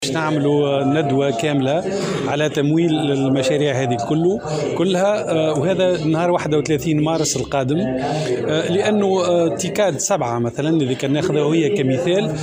باش نعملوا ندوة كاملة على تمويل المشاريع هذه كلها وهذا نهار 31 مارس القادم، لأنه تيكاد 7 مثلا اللي كان ناخذها هي كمثال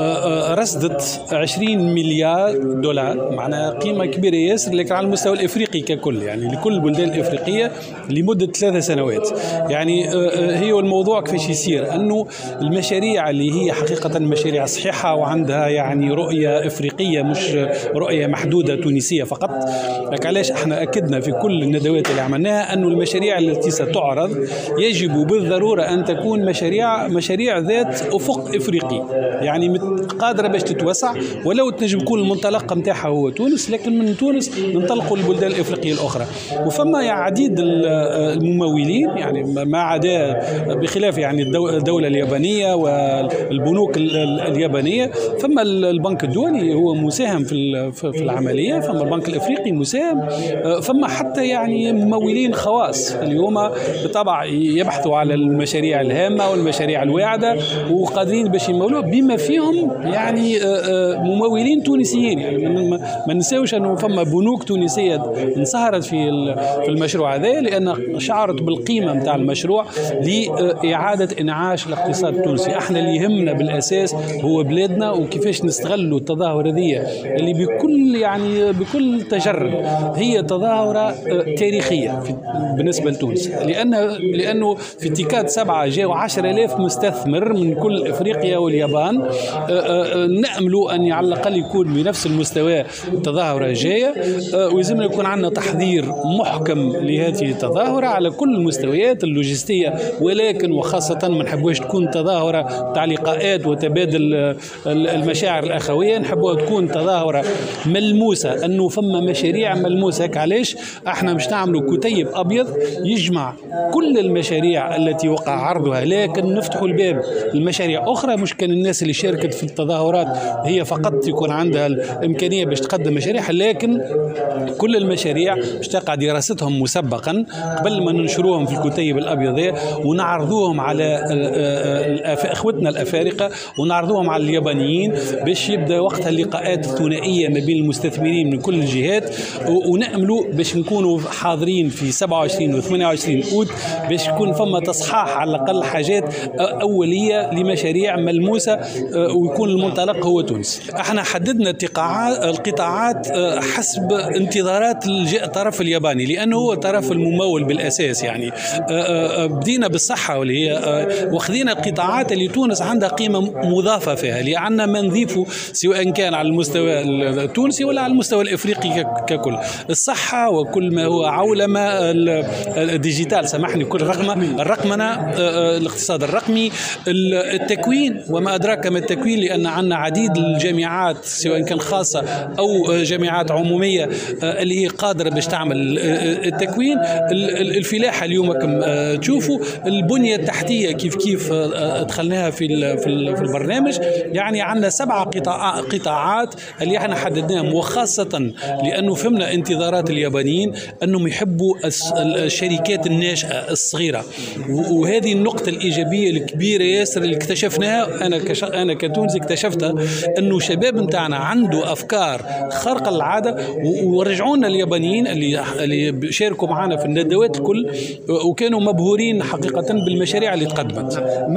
رصدت 20 مليار دولار، معناها قيمة كبيرة ياسر، لكن على المستوى الإفريقي ككل، يعني لكل البلدان الإفريقية لمدة 3 سنوات. يعني هي الموضوع كيفاش يصير أنه المشاريع اللي هي حقيقة مشاريع صحيحة وعندها يعني رؤية إفريقية مش رؤية محدودة تونسية فقط. لك علاش احنا أكدنا في كل الندوات اللي عملناها أنه المشاريع التي ستعرض يجب بالضرورة أن تكون مشاريع ذات أفق إفريقي، يعني قادرة باش تتوسع، ولو تنجم يكون المنطلق نتاعها هو تونس، لكن من تونس ننطلقوا للبلدان الإفريقية الأخرى. وفما عديد الممولين، يعني ما عدا بخلاف يعني الدولة اليابانية والبنوك اليابانية، فما البنك الدولي هو مساهم في العملية، فما البنك الإفريقي مساهم، فما حتى يعني ممولين خواص اليوم بالطبع يبحثوا على المشاريع الهامة والمشاريع الواعدة وقادرين باش يمولوها، بما فيهم يعني ممولين تونسيين. يعني ما نساوش أنه فما بنوك تونسية انصهرت في المشروع هذا، لأن شعرت بالقيمة متاع المشروع لإعادة إنعاش الاقتصاد التونسي. احنا اللي يهمنا بالأساس هو بلادنا وكيفاش نستغلوا التظاهرة هذه اللي بكل تجرد هي تظاهرة تاريخية بالنسبة لتونس، لأنه في تيكاد 7 جاءوا 10,000 مستثمر من كل إفريقيا واليابان. نأملوا أن على الأقل يكون بنفس المستوى التظاهرة الجاية، ويلزمنا يكون عندنا تحضير محكم لهذه التظاهرة على كل المستويات اللوجستية، ولكن وخاصة ما نحبوش تكون تظاهرة تاع لقاءات وتبادل المشاعر الأخوية، نحبوها تكون تظاهرة ملموسة، أنه فما مشاريع ملموسة. علاش احنا مش نعملوا كتيب أبيض يجمع كل المشاريع التي وقع عرضها، لكن نفتحوا الباب المشاريع أخرى. مش كان الناس اللي شاركت في التظاهرات هي فقط يكون عندها الإمكانية باش تقدم مشاريع، لكن كل المشاريع باش تقع دراستهم مسبقا قبل ما ننشروهم في الكتيب الأبيض ونعرضوهم على إخوتنا الأفارقة ونعرضوهم على اليابانيين، باش يبدأ وقتها اللقاءات الثنائية ما بين المستثمرين من كل الجهات. ونأملوا باش نكونوا حاضرين في 27 و 28 أوت باش يكون فما تصحاح على الأقل حاجات أولية لمشاريع ملموسة، ويكون المنطلق هو تونس. احنا حددنا القطاعات حسب انتظارات الطرف الياباني، لأنه هو الطرف الممول بالأساس. يعني بدينا بالصحة واللي هي واخذينا القطاعات اللي تونس عندها قيمة مضافة فيها، اللي عندنا ما نضيفه سواء كان على المستوى التونسي ولا على المستوى الإفريقي ككل. الصحة وكل ما هو عولمة الديجيتال، سامحني، كل الرقمنة، الاقتصاد الرقمي، التكوين وما أدراك ما التكوين، لأن عندنا عديد الجامعات سواء كان خاصة أو جامعات عمومية اللي هي قادرة باش تعمل التكوين. الفلاحة اليوم كم تشوفوا البنية التحتية كيف دخلناها في البرنامج. يعني عندنا 7 قطاعات اللي احنا حددناهم، وخاصة لأنه فهمنا انتظارات اليابانيين أنهم يحبوا الشركات الناشئة الصغيرة، وهذه النقطة الإيجابية الكبيرة ياسر اللي اكتشفناها. أنا كتونسي اكتشفتها أنه شباب متاعنا عنده أفكار خارقة للعادة، ورجعونا اليابانيين اللي شاركوا معنا في الندوات الكل وكانوا مبهورين حقيقة بالمشاريع اللي تقدمت.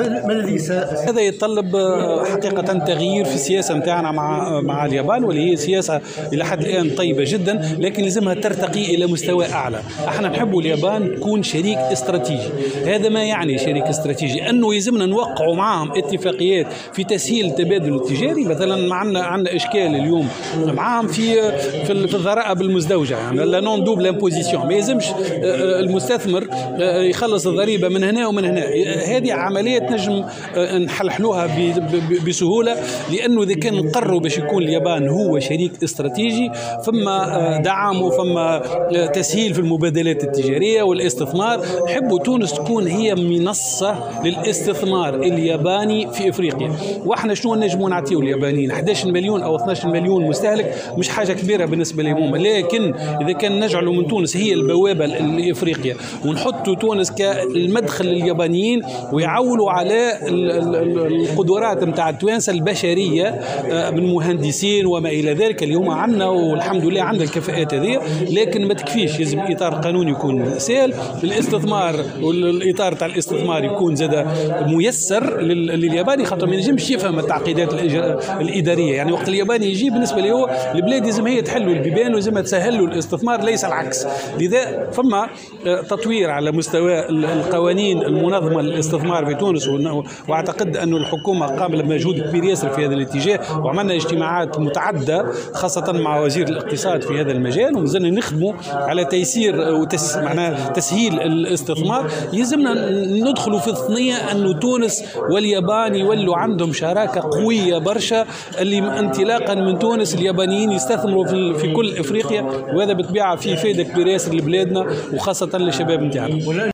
هذا يتطلب حقيقة تغيير في السياسة متاعنا مع اليابان، واللي هي سياسة إلى حد الآن طيبة جدا، لكن لازمها ترتقي إلى مستوى أعلى. احنا نحبوا اليابان تكون شريك استراتيجي. هذا ما يعني شريك استراتيجي، أنه يلزمنا نوقعوا معهم اتفاقيات في تسهيل التبادل التجاري. مثلا عندنا إشكال اليوم معهم في الضرائب المزدوجة، يعني لا نون دوبل امبوزيسيون، ما يلزمش المستثمر يخلص الضريبة من هنا ومن هنا. هذه عملية نجم نحلحلوها بسهولة، لأنه إذا كان نقرروا باش يكون اليابان هو شريك استراتيجي، فما دعم وفما تسهيل في المبادلات التجارية والاستثمار. نحبوا تونس تكون هي منصة للاستثمار الياباني في إفريقيا. واحنا شنو نجموا نعطيو اليابانيين؟ 11 مليون أو 12 مليون مستهلك، مش حاجة كبيرة بالنسبة لهم، لكن إذا كان نجعلوا من تونس هي البوابة لإفريقيا ونحطوا تونس كالمدخل لليابانيين ويعولوا على القدرات متاع التوانسة البشرية من مهندسين مهندسين وما الى ذلك اللي هما عندنا، والحمد لله عندنا الكفاءات هذه، لكن ما تكفيش. لازم اطار قانوني يكون سهل الاستثمار، والاطار تاع الاستثمار يكون زاد ميسر للياباني، خاطر ما ينجمش يفهم التعقيدات الاداريه. يعني وقت الياباني يجي بالنسبه له هو البلاد لازم هي تحل البيبان ولازم تسهل له الاستثمار، ليس العكس. لذا فما تطوير على مستوى القوانين المنظمه للاستثمار في تونس، واعتقد أن الحكومه قامت بمجهود كبير ياسر في هذا الاتجاه، وعملنا اجتماعات متعدده خاصه مع وزير الاقتصاد في هذا المجال، ومازلنا نخدموا على تيسير معناها تسهيل الاستثمار. يلزمنا ندخلوا في الثنيه أنه تونس واليابان يولوا عندهم شراكه قويه برشا، اللي انطلاقا من تونس اليابانيين يستثمروا في كل افريقيا، وهذا بالطبيعه فيه فائده كبيره ياسر لبلادنا وخاصه للشباب نتاعنا.